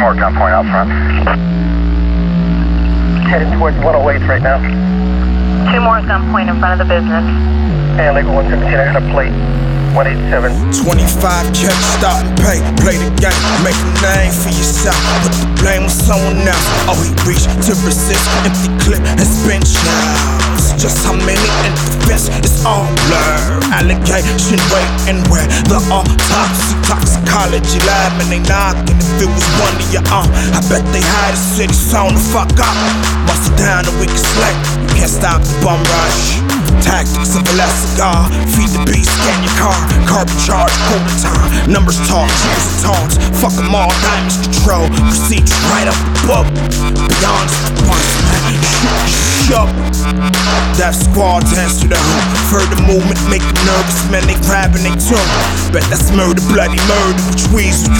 more gunpoint out front. Heading towards 108 right now. 2 more gunpoint in front of the business. And legal 117, I got a plate. 187. 25 check, stop and pay. Play the game, make a name for yourself. Put the blame on someone else. Oh, he reached to resist. Empty clip and spin shells. Just how many in defense? It's all blur. Allegation waiting where the autopsy toxicology lab, and they knocking. If it was one of your own, I bet they hide the city soon to fuck up. Bust it down and we can slay. You can't stop the bum rush. Tactics of a last cigar. Feed the beast, scan your car. Carbon charge, quarter time. Numbers talk, cheers and taunts. Fuck them all, diamonds control. Procedures right up above. Beyond once, man. Shook. That squad dance to the hoop. Further movement make them nervous, man. They grabbing they tune. Bet that's murder, bloody murder. Which weasel you